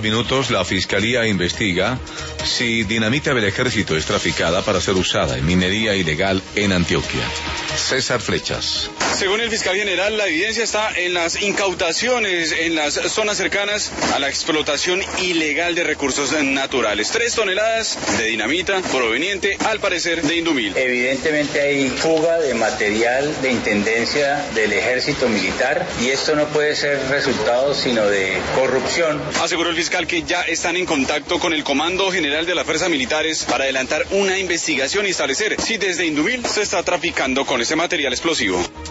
minutos, la Fiscalía investiga si dinamita del ejército es traficada para ser usada en minería ilegal en Antioquia. César Flechas. Según el fiscal general, la evidencia está en las incautaciones en las zonas cercanas a la explotación ilegal de recursos naturales. 3 toneladas de dinamita proveniente, al parecer, de Indumil. Evidentemente hay fuga de material de intendencia del ejército militar y esto no puede ser resultado sino de corrupción. Aseguró el fiscal que ya están en contacto con el Comando General de las Fuerzas Militares para adelantar una investigación y establecer si desde Indumil se está traficando con ese material explosivo.